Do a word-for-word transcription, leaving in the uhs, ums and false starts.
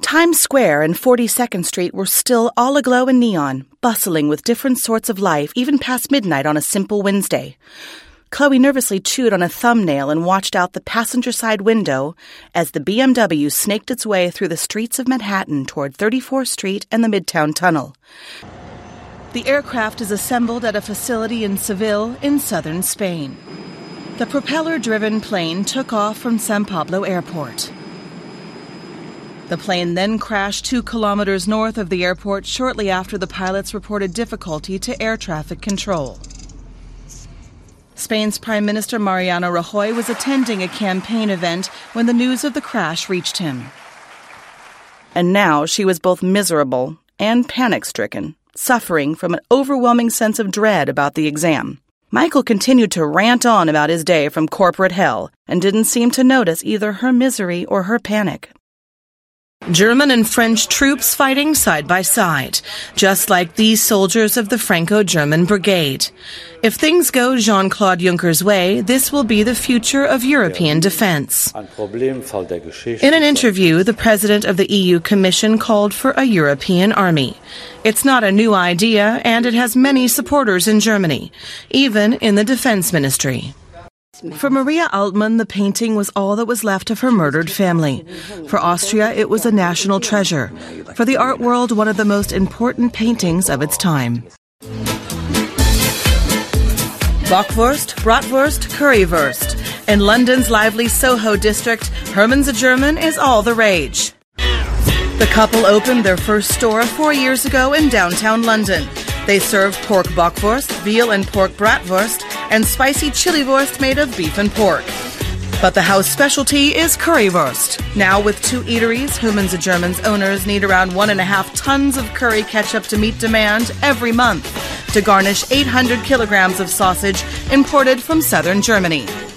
Times Square and forty-second Street were still all aglow in neon, bustling with different sorts of life even past midnight on a simple Wednesday. Chloe nervously chewed on a thumbnail and watched out the passenger side window as the B M W snaked its way through the streets of Manhattan toward thirty-fourth Street and the Midtown Tunnel. The aircraft is assembled at a facility in Seville in southern Spain. The propeller-driven plane took off from San Pablo Airport. The plane then crashed two kilometers north of the airport shortly after the pilots reported difficulty to air traffic control. Spain's Prime Minister Mariano Rajoy was attending a campaign event when the news of the crash reached him. And now she was both miserable and panic-stricken, suffering from an overwhelming sense of dread about the exam. Michael continued to rant on about his day from corporate hell and didn't seem to notice either her misery or her panic. German and French troops fighting side by side, just like these soldiers of the Franco-German Brigade. If things go Jean-Claude Juncker's way, this will be the future of European defense. In an interview, the president of the E U Commission called for a European army. It's not a new idea, and it has many supporters in Germany, even in the defense ministry. For Maria Altmann, the painting was all that was left of her murdered family. For Austria, it was a national treasure. For the art world, one of the most important paintings of its time. Bockwurst, Bratwurst, Currywurst. In London's lively Soho district, Herman's a German is all the rage. The couple opened their first store four years ago in downtown London. They serve pork bockwurst, veal and pork bratwurst, and spicy chili wurst made of beef and pork. But the house specialty is currywurst. Now with two eateries, Herman's a German's owners need around one and a half tons of curry ketchup to meet demand every month to garnish eight hundred kilograms of sausage imported from southern Germany.